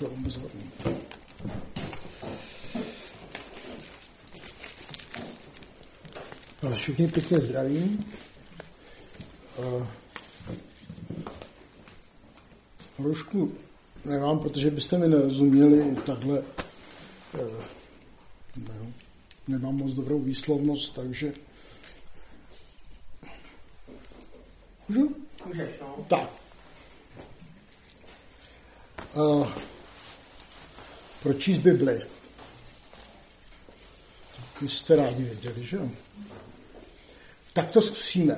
to obzorný. Všichni pěkně zdravím. Trošku nemám, protože byste mi nerozuměli takhle. Nemám moc dobrou výslovnost, takže... Můžu? Můžeš, no. Tak. Proč číst Bibli? Vy jste rádi věděli, že jo? Tak to zkusíme.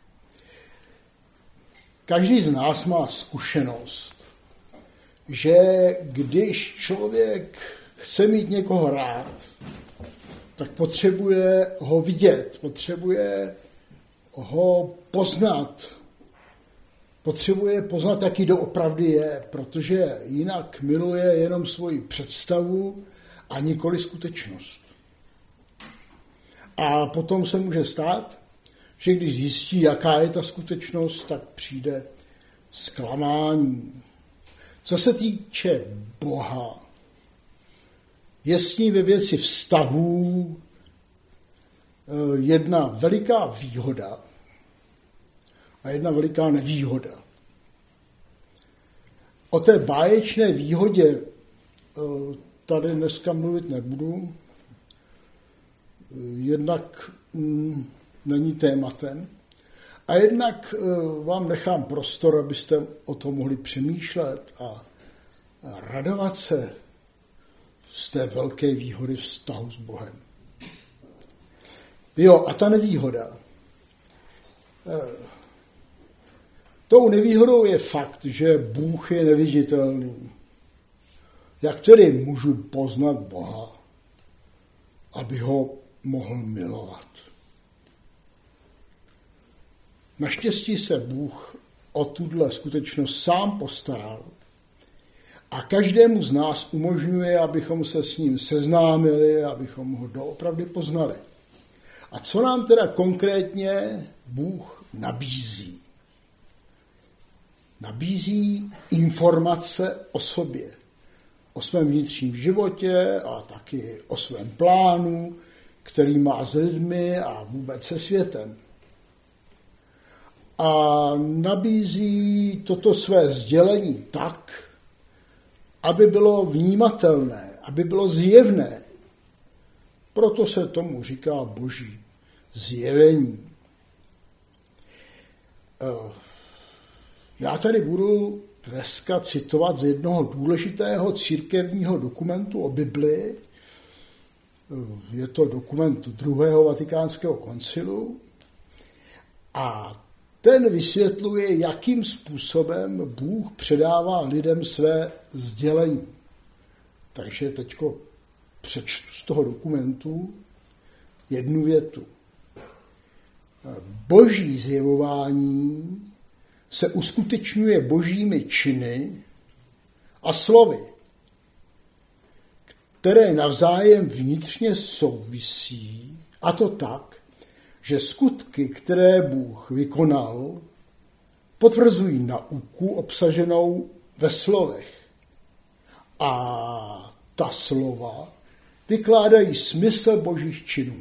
Každý z nás má zkušenost, že když člověk chce mít někoho rád, tak potřebuje ho vidět, potřebuje ho poznat, potřebuje poznat, jaký doopravdy je, protože jinak miluje jenom svoji představu a nikoli skutečnost. A potom se může stát, že když zjistí, jaká je ta skutečnost, tak přijde zklamání. Co se týče Boha, je s ním ve věci vztahů jedna veliká výhoda a jedna veliká nevýhoda. O té báječné výhodě tady dneska mluvit nebudu, jednak není tématem, a jednak vám nechám prostor, abyste o tom mohli přemýšlet a radovat se z té velké výhody vztahu s Bohem. Jo, a ta nevýhoda. Tou nevýhodou je fakt, že Bůh je neviditelný. Jak tedy můžu poznat Boha, aby ho mohl milovat? Naštěstí se Bůh o tuhle skutečnost sám postaral a každému z nás umožňuje, abychom se s ním seznámili, abychom ho doopravdy poznali. A co nám teda konkrétně Bůh nabízí? Nabízí informace o sobě, o svém vnitřním životě a taky o svém plánu, který má s lidmi a vůbec se světem. A nabízí toto své sdělení tak, aby bylo vnímatelné, aby bylo zjevné. Proto se tomu říká Boží zjevení. Já tady budu dneska citovat z jednoho důležitého církevního dokumentu o Biblii. Je to dokument druhého vatikánského koncilu a ten vysvětluje, jakým způsobem Bůh předává lidem své sdělení. Takže teďko přečtu z toho dokumentu jednu větu. Boží zjevování se uskutečňuje božími činy a slovy, které navzájem vnitřně souvisí, a to tak, že skutky, které Bůh vykonal, potvrzují nauku obsaženou ve slovech. A ta slova vykládají smysl božích činů.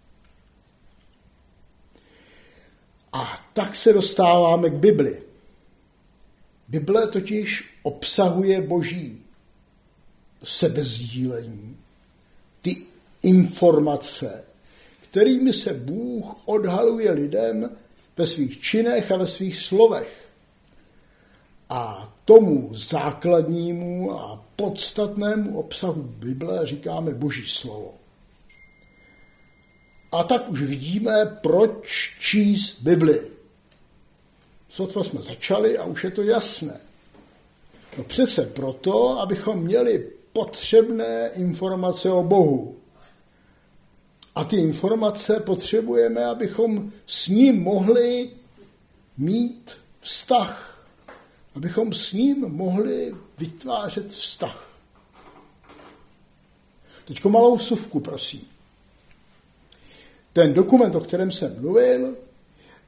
A tak se dostáváme k Bibli. Bible totiž obsahuje boží sebezdílení, ty informace, kterými se Bůh odhaluje lidem ve svých činech a ve svých slovech. A tomu základnímu a podstatnému obsahu Bible říkáme Boží slovo. A tak už vidíme, proč číst Bibli. Sotva jsme začali a už je to jasné. No přece proto, abychom měli potřebné informace o Bohu. A ty informace potřebujeme, abychom s ním mohli mít vztah. Abychom s ním mohli vytvářet vztah. Teďko malou vsuvku, prosím. Ten dokument, o kterém jsem mluvil,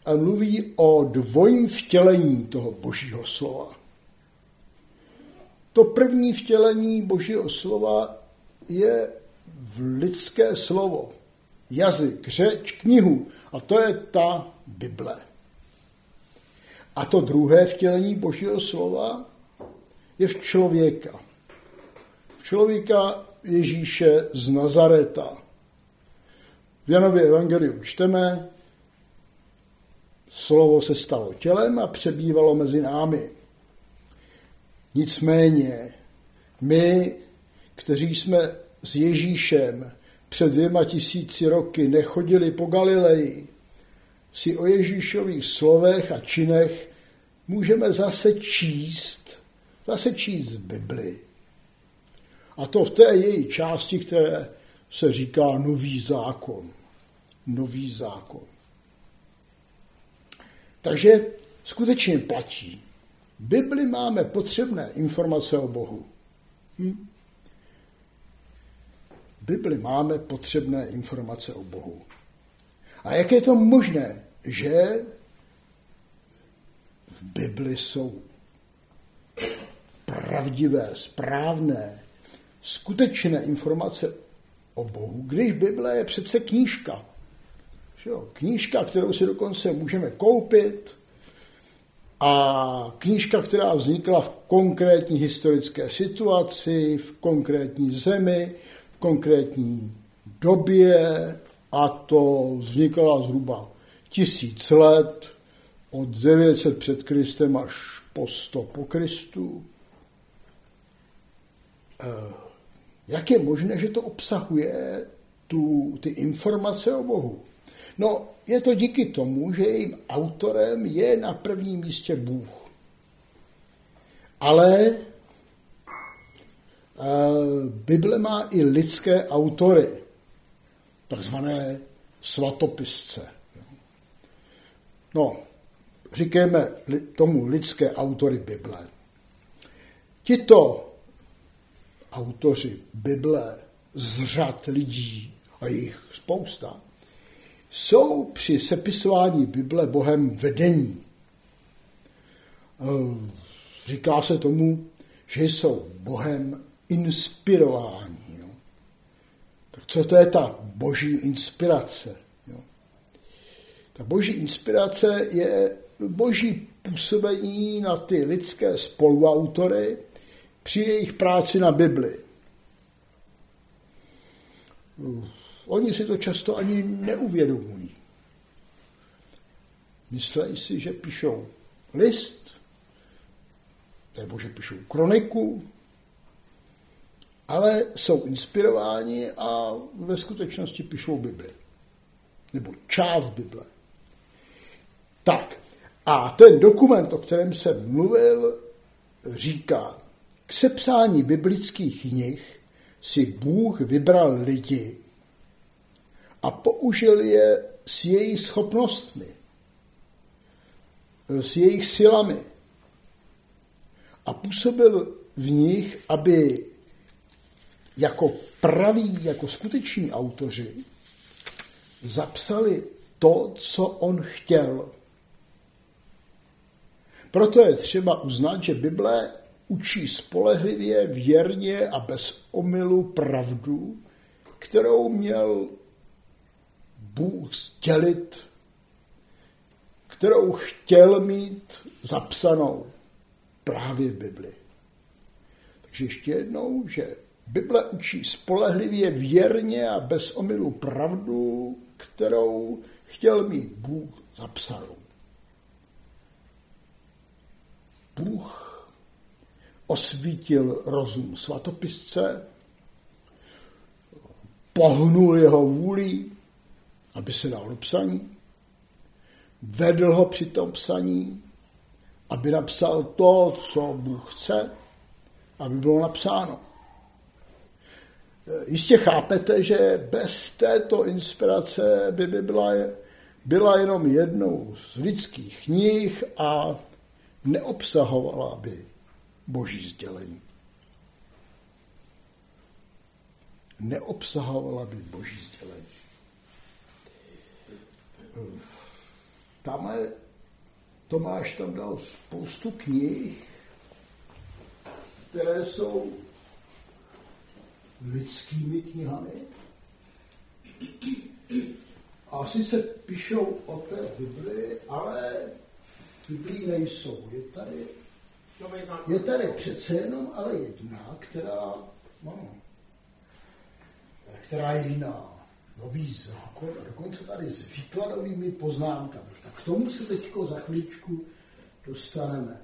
mluví o dvojím vtělení toho božího slova. To první vtělení Božího slova je v lidské slovo, jazyk, řeč, knihu. A to je ta Bible. A to druhé vtělení Božího slova je v člověka. V člověka Ježíše z Nazareta. V Janově evangeliu čteme, slovo se stalo tělem a přebývalo mezi námi. Nicméně my, kteří jsme s Ježíšem před 2000 roky nechodili po Galileji, si o Ježíšových slovech a činech můžeme zase číst Bibli. A to v té její části, které se říká Nový zákon. Nový zákon. Takže skutečně platí. V Bibli máme potřebné informace o Bohu. V Bibli máme potřebné informace o Bohu. A jak je to možné, že v Bibli jsou pravdivé, správné, skutečné informace o Bohu, když Bible je přece knížka. Knížka, kterou si dokonce můžeme koupit, a knížka, která vznikla v konkrétní historické situaci, v konkrétní zemi, v konkrétní době, a to vznikala zhruba 1000 let, od 900 před Kristem až po 100 po Kristu. Jak je možné, že to obsahuje ty informace o Bohu? No, je to díky tomu, že jejím autorem je na prvním místě Bůh. Ale Bible má i lidské autory, takzvané svatopisce. No, říkáme tomu lidské autory Bible. Tito autoři Bible z řad lidí, a jich spousta, jsou při sepisování Bible Bohem vedení. Říká se tomu, že jsou Bohem inspirováni. Jo. Tak co to je ta boží inspirace? Jo. Ta boží inspirace je boží působení na ty lidské spoluautory při jejich práci na Bibli. Oni si to často ani neuvědomují. Myslejí si, že píšou list, nebo že píšou kroniku, ale jsou inspirováni a ve skutečnosti píšou Bibli. Nebo část Bible. Tak, a ten dokument, o kterém jsem mluvil, říká, k sepsání biblických knih si Bůh vybral lidi a použil je s jejich schopnostmi, s jejich silami a působil v nich, aby jako praví, jako skuteční autoři zapsali to, co on chtěl. Proto je třeba uznat, že Bible učí spolehlivě, věrně a bez omylu pravdu, kterou měl Bůh sdělit, kterou chtěl mít zapsanou právě v Bibli. Takže ještě jednou, že Bible učí spolehlivě, věrně a bez omylu pravdu, kterou chtěl mít Bůh zapsanou. Bůh osvítil rozum svatopisce, pohnul jeho vůli, aby se dal do psaní, vedl ho při tom psaní, aby napsal to, co Bůh chce, aby bylo napsáno. Jistě chápete, že bez této inspirace by byla jenom jednou z lidských knih a neobsahovala by boží sdělení. Neobsahovala by boží sdělení. Tamhle Tomáš tam dal spoustu knih, které jsou lidskými knihami. Asi se píšou o té Bibli, ale Biblii nejsou. Je tady přece jenom ale jedna, která je jiná. Nový zákon, a dokonce tady s výkladovými poznámkami. Tak k tomu se teďko za chvíličku dostaneme.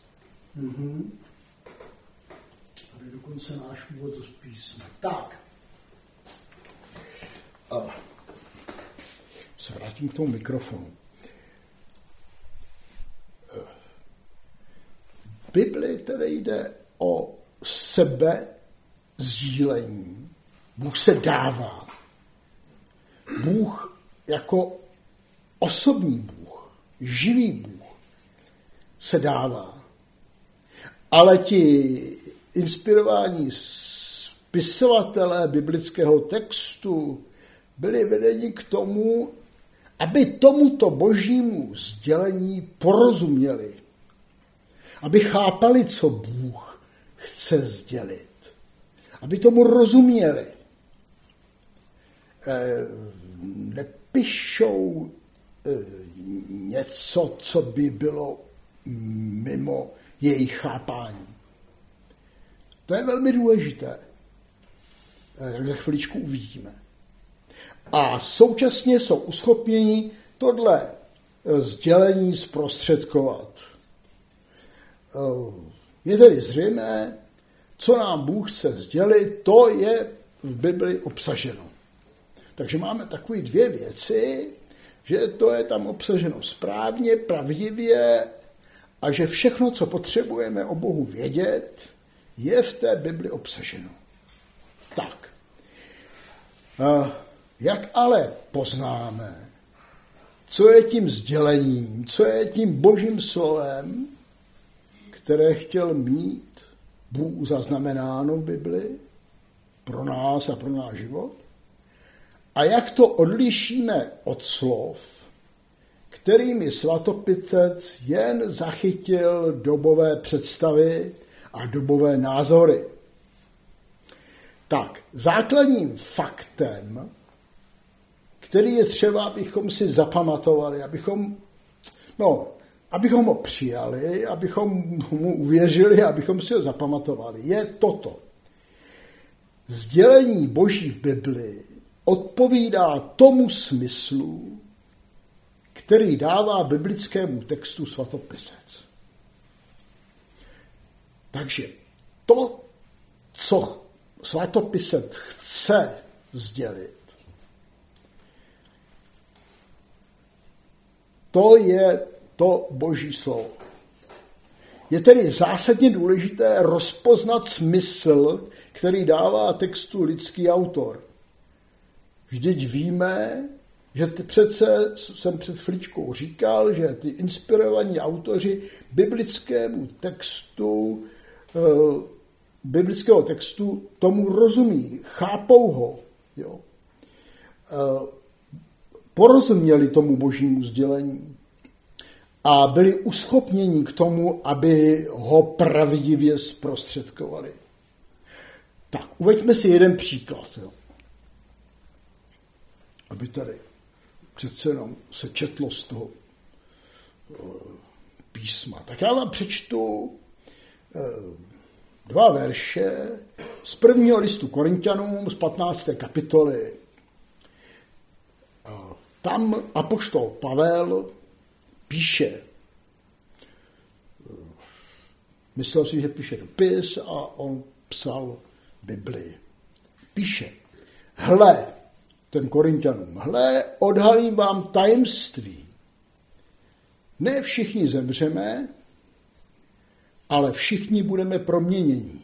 Tady dokonce náš úvod z písma. Tak. Se vrátím k tomu mikrofonu. V Bibli tedy jde o sebe sdílení. Bůh se dává. Bůh jako osobní Bůh, živý Bůh se dává. Ale ti inspirování spisovatelé biblického textu byli vedeni k tomu, aby tomuto božímu sdělení porozuměli. Aby chápali, co Bůh chce sdělit. Aby tomu rozuměli. Nepíšou něco, co by bylo mimo jejich chápání. To je velmi důležité, jak za chviličku uvidíme. A současně jsou uschopněni tohle sdělení zprostředkovat. Je tedy zřejmé, co nám Bůh chce sdělit, to je v Bibli obsaženo. Takže máme takové dvě věci, že to je tam obsaženo správně, pravdivě a že všechno, co potřebujeme o Bohu vědět, je v té Bibli obsaženo. Tak. Jak ale poznáme, co je tím sdělením, co je tím božím slovem, které chtěl mít Bůh zaznamenáno v Bibli pro nás a pro náš život? A jak to odlišíme od slov, kterými svatopisec jen zachytil dobové představy a dobové názory? Tak, základním faktem, který je třeba, abychom si zapamatovali, abychom ho přijali, abychom mu uvěřili, abychom si ho zapamatovali, je toto. Sdělení Boží v Bibli odpovídá tomu smyslu, který dává biblickému textu svatopisec. Takže to, co svatopisec chce sdělit, to je to Boží slovo. Je tedy zásadně důležité rozpoznat smysl, který dává textu lidský autor. Vždyť víme, že přece jsem před chvíličkou říkal, že ty inspirovaní autoři biblického textu tomu rozumí, chápou ho. Jo. Porozuměli tomu božímu sdělení a byli uschopněni k tomu, aby ho pravdivě zprostředkovali. Tak, uveďme si jeden příklad. Jo. Aby tady přece jenom se četlo z toho písma. Tak já vám přečtu 2 verše z 1. listu Korinťanům z 15. kapitoly. Tam apoštol Pavel píše, myslel si, že píše dopis a on psal Biblii. Píše, hle, ten Korinťanům, hle, odhalím vám tajemství. Ne všichni zemřeme, ale všichni budeme proměněni.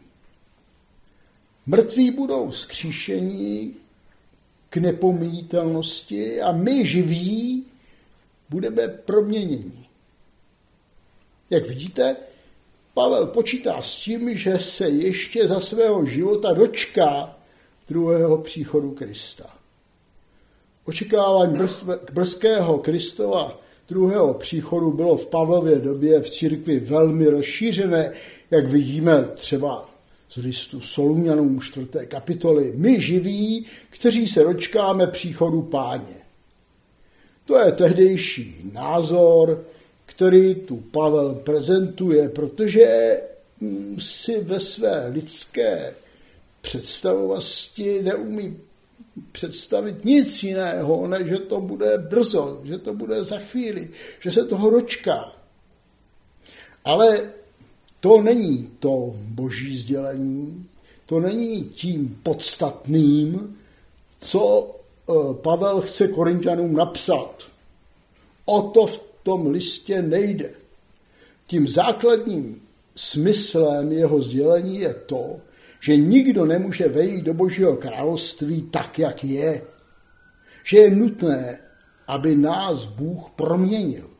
Mrtví budou vzkříšeni k nepomíjitelnosti a my živí budeme proměněni. Jak vidíte, Pavel počítá s tím, že se ještě za svého života dočká druhého příchodu Krista. Očekávání brzkého Kristova druhého příchodu bylo v Pavlově době v církvi velmi rozšířené, jak vidíme třeba z listu Solunianům 4. kapitoly. My živí, kteří se dočkáme příchodu Páně. To je tehdejší názor, který tu Pavel prezentuje, protože si ve své lidské představovosti neumí představit nic jiného, než že to bude brzo, že to bude za chvíli, že se toho dočká. Ale to není to boží sdělení, to není tím podstatným, co Pavel chce Korinťanům napsat. O to v tom listě nejde. Tím základním smyslem jeho sdělení je to, že nikdo nemůže vejít do Božího království tak, jak je. Že je nutné, aby nás Bůh proměnil.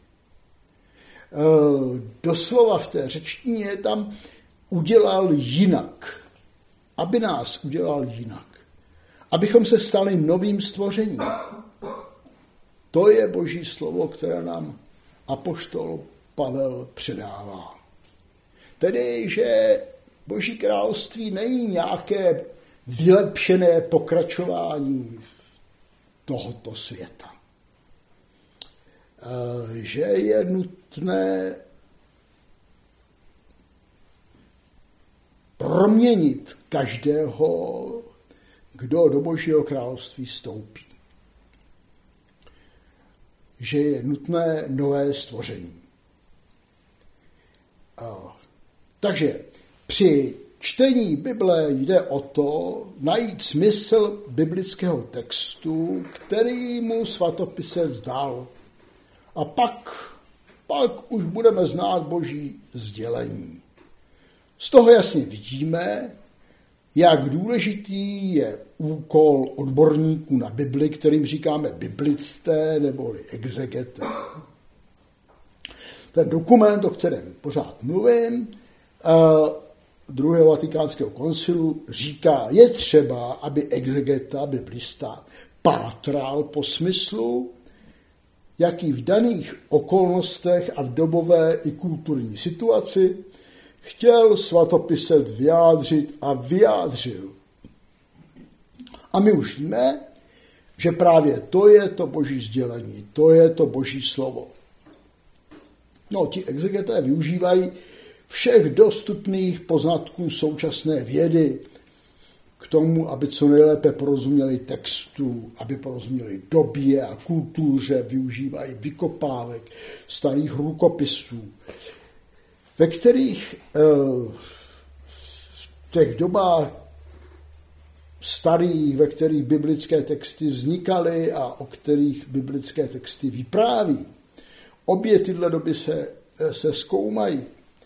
Doslova v té řečtině tam udělal jinak. Aby nás udělal jinak. Abychom se stali novým stvořením. To je Boží slovo, které nám apoštol Pavel předává. Tedy, že Boží království není nějaké vylepšené pokračování tohoto světa. Že je nutné proměnit každého, kdo do Božího království vstoupí. Že je nutné nové stvoření. Takže při čtení Bible jde o to najít smysl biblického textu, který mu svatopisec dal. A pak už budeme znát Boží sdělení. Z toho jasně vidíme, jak důležitý je úkol odborníků na Bibli, kterým říkáme biblisté neboli exegeté. Ten dokument, o kterém pořád mluvím, druhého vatikánského koncilu říká, je třeba, aby exegeta, biblista, pátral po smyslu, jaký v daných okolnostech a v dobové i kulturní situaci chtěl svatopisec vyjádřit a vyjádřil. A my už víme, že právě to je to Boží sdělení, to je to Boží slovo. No, ti exegeté využívají všech dostupných poznatků současné vědy k tomu, aby co nejlépe porozuměli textu, aby porozuměli době a kultuře, využívají vykopávek, starých rukopisů, ve kterých v těch dobách starých, ve kterých biblické texty vznikaly a o kterých biblické texty vypráví. Obě tyhle doby se zkoumají.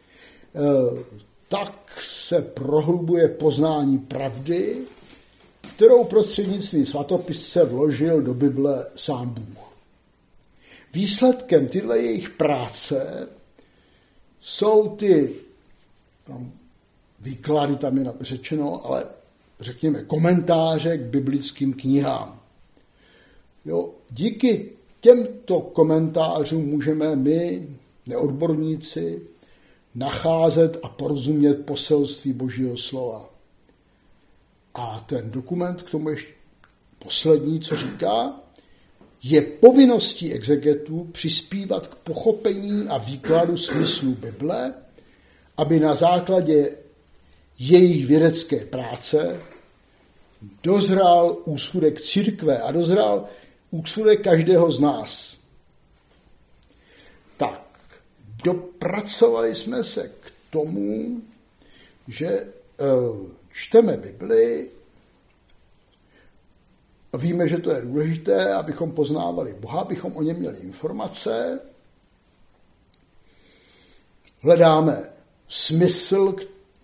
Tak se prohlubuje poznání pravdy, kterou prostřednictvím svatopisce vložil do Bible sám Bůh. Výsledkem tyhle jejich práce jsou ty výklady, tam je řečeno, ale řekněme komentáře k biblickým knihám. Jo, díky těmto komentářům můžeme my, neodborníci, nacházet a porozumět poselství Božího slova. A ten dokument k tomu ještě poslední, co říká, je povinností exegetů přispívat k pochopení a výkladu smyslu Bible, aby na základě jejich vědecké práce dozrál úsudek církve a dozrál úsudek každého z nás. Tak, dopracovali jsme se k tomu, že čteme Bibli, víme, že to je důležité, abychom poznávali Boha, abychom o něm měli informace, hledáme smysl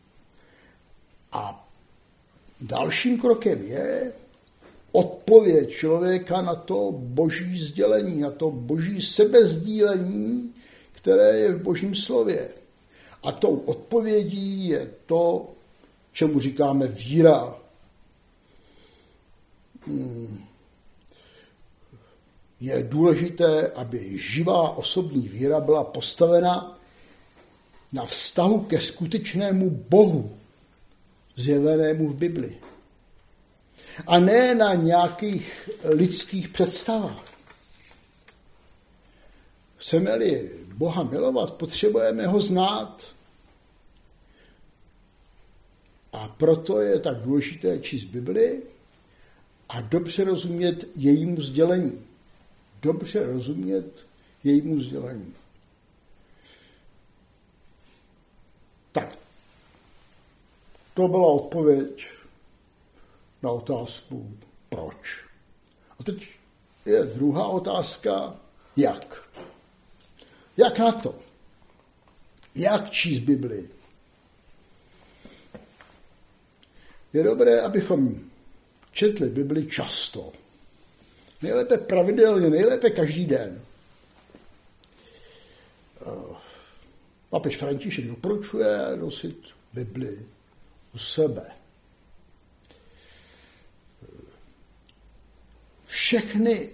a dalším krokem je odpověď člověka na to Boží sdělení, na to Boží sebezdílení, které je v Božím slově. A tou odpovědí je to, čemu říkáme víra. Je důležité, aby živá osobní víra byla postavena na vztahu ke skutečnému Bohu, zjevenému v Bibli. A ne na nějakých lidských představách. Chceme-li Boha milovat, potřebujeme ho znát. A proto je tak důležité číst Bibli a dobře rozumět jejímu sdělení. Dobře rozumět jejímu sdělení. Tak, to byla odpověď na otázku proč. A teď je druhá otázka, jak. Jak na to? Jak číst Bibli? Je dobré, abychom četli Bibli často. Nejlépe pravidelně, nejlépe každý den. Papež František doporučuje nosit Bibli u sebe. Všechny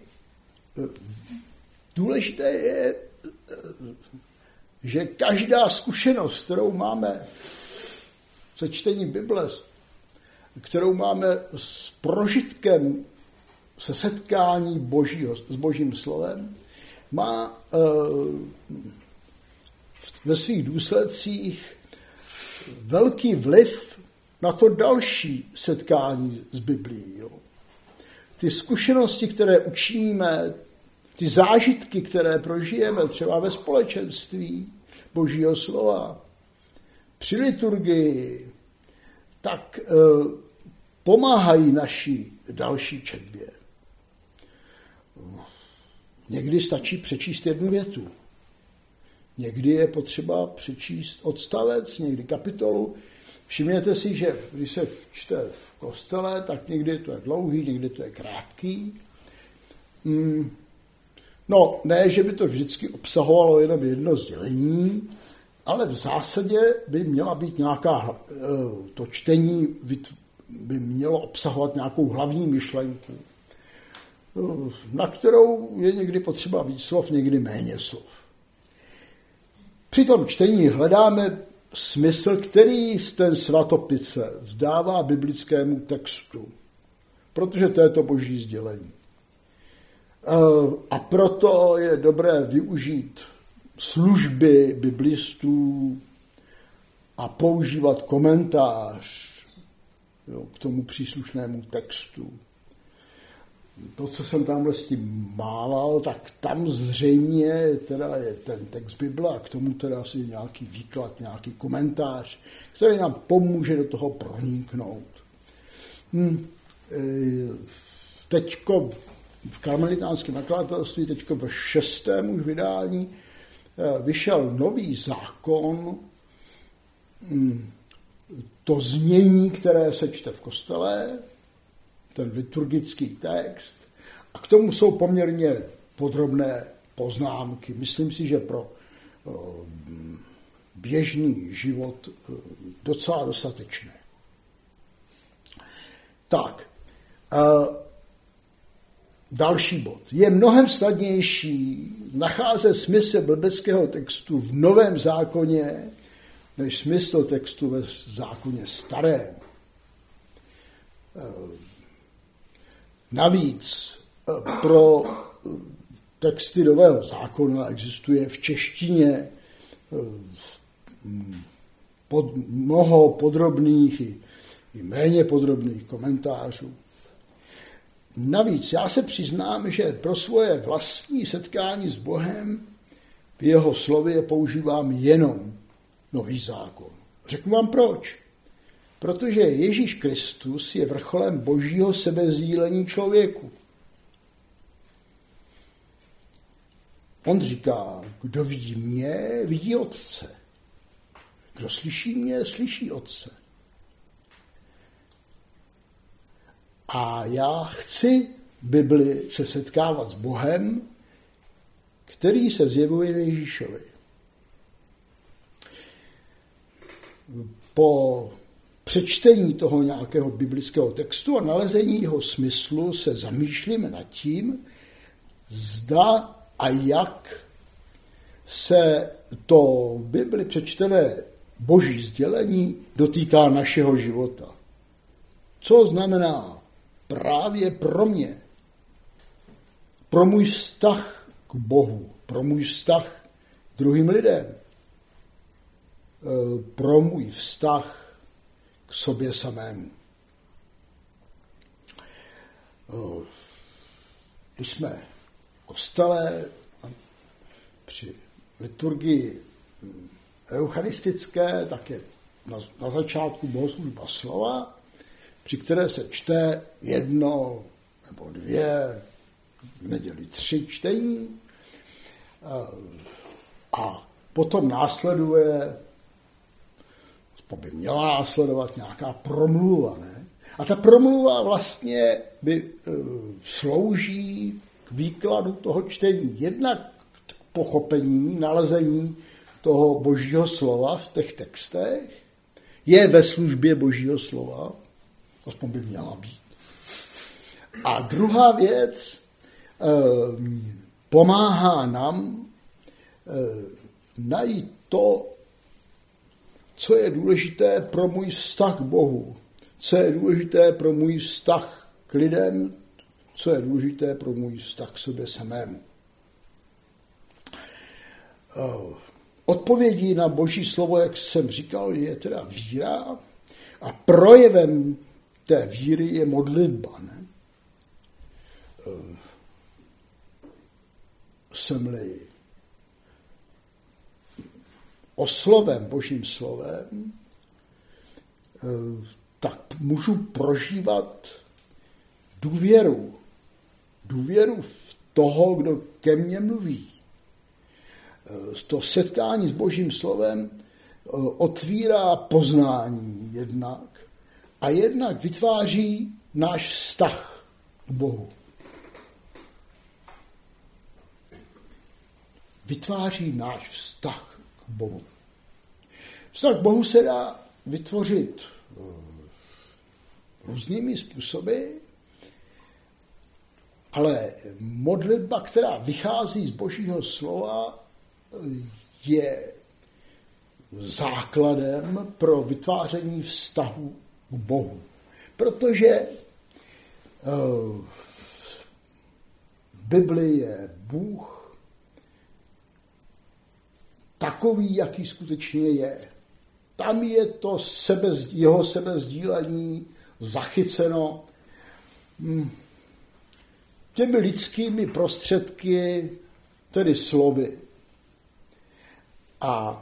důležité je, že každá zkušenost, kterou máme se čtením Bible, kterou máme s prožitkem se setkání s Božím slovem, má ve svých důsledcích velký vliv na to další setkání s Biblií. Jo. Ty zkušenosti, které učíme, ty zážitky, které prožijeme třeba ve společenství Božího slova, při liturgii, tak pomáhají naší další četbě. Někdy stačí přečíst jednu větu. Někdy je potřeba přečíst odstavec, někdy kapitolu. Všimněte si, že když se čte v kostele, tak někdy to je dlouhý, někdy to je krátký. No, ne, že by to vždycky obsahovalo jenom jedno sdělení, ale v zásadě by měla být nějaká, to čtení by mělo obsahovat nějakou hlavní myšlenku, na kterou je někdy potřeba víc slov, někdy méně slov. Při tom čtení hledáme smysl, který ten svatopice zdává biblickému textu, protože to je to Boží sdělení. A proto je dobré využít služby biblistů a používat komentář k tomu příslušnému textu. To, co jsem tamhle s tím málal, tak tam zřejmě teda je ten text Bible a k tomu teda asi nějaký výklad, nějaký komentář, který nám pomůže do toho proniknout. Teďko v karmelitánském nakladatelství, teďko ve 6. už vydání, vyšel nový zákon, to znění, které se čte v kostele, ten liturgický text, a k tomu jsou poměrně podrobné poznámky. Myslím si, že pro běžný život docela dostatečné. Tak, další bod. Je mnohem snadnější nacházet smysl biblického textu v Novém zákoně, než smysl textu ve zákoně starém. Navíc pro texty Nového zákona existuje v češtině mnoho podrobných i méně podrobných komentářů. Navíc já se přiznám, že pro svoje vlastní setkání s Bohem v jeho slově používám jenom Nový zákon. Řeknu vám proč. Protože Ježíš Kristus je vrcholem Božího sebesdílení člověku. On říká, kdo vidí mě, vidí Otce. Kdo slyší mě, slyší Otce. A já chci v Bibli se setkávat s Bohem, který se zjevuje v Ježíšovi. Po přečtení toho nějakého biblického textu a nalezení jeho smyslu se zamýšlíme nad tím, zda a jak se to v Bibli přečtené Boží sdělení dotýká našeho života. Co znamená právě pro mě, pro můj vztah k Bohu, pro můj vztah k druhým lidem, pro můj vztah k sobě samému. Když jsme v kostele při liturgii eucharistické, tak je na začátku bohoslužba slova, při které se čte 1 nebo 2, v neděli 3 čtení a potom následuje, by měla následovat nějaká promluva, ne? A ta promluva vlastně slouží k výkladu toho čtení. Jednak k pochopení, nalezení toho božího slova v těch textech. Je ve službě božího slova, aspoň by měla být. A druhá věc, pomáhá nám najít to, co je důležité pro můj vztah k Bohu, co je důležité pro můj vztah k lidem, co je důležité pro můj vztah k sobě samému. Odpovědí na Boží slovo, jak jsem říkal, je teda víra a projevem té víry je modlitba. Ne? Jsem-li osloven Božím slovem, tak můžu prožívat důvěru. Důvěru v toho, kdo ke mně mluví. To setkání s Božím slovem otvírá poznání jednak a jednak vytváří náš vztah k Bohu. Vytváří náš vztah k Bohu. Vztah k Bohu se dá vytvořit různými způsoby, ale modlitba, která vychází z Božího slova, je základem pro vytváření vztahu k Bohu. Protože v Biblii je Bůh takový, jaký skutečně je. Tam je to jeho sebezdílení zachyceno těmi lidskými prostředky, tedy slovy. A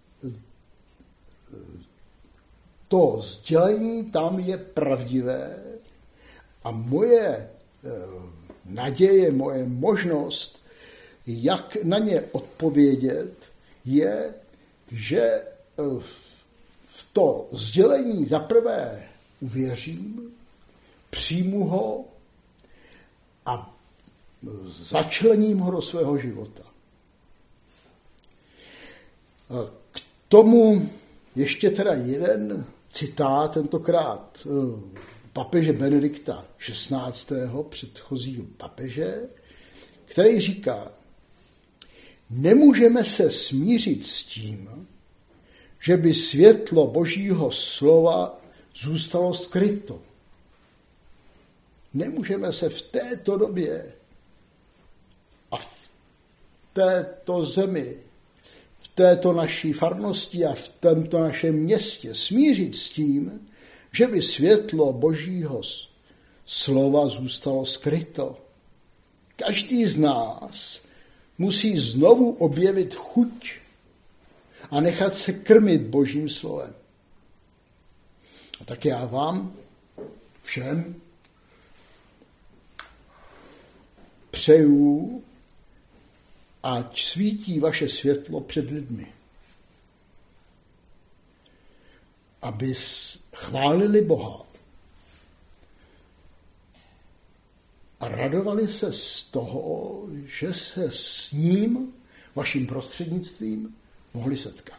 to sdělení tam je pravdivé a moje naděje, moje možnost, jak na ně odpovědět, je, že v to sdělení zaprvé uvěřím, přijmu ho a začlením ho do svého života. K tomu ještě teda jeden citát, tentokrát papeže Benedikta XVI., předchozího papeže, který říká: nemůžeme se smířit s tím, že by světlo Božího slova zůstalo skryto. Nemůžeme se v této době a v této zemi, v této naší farnosti a v tomto našem městě smířit s tím, že by světlo Božího slova zůstalo skryto. Každý z nás musí znovu objevit chuť a nechat se krmit Božím slovem. A tak já vám všem přeju, ať svítí vaše světlo před lidmi, aby chválili Boha a radovali se z toho, že se s ním, vaším prostřednictvím, mohli setkat.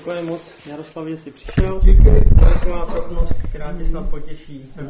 Děkuji moc, Jaroslav, že jsi přišel. Díky. Taková drobnost, která tě snad potěší.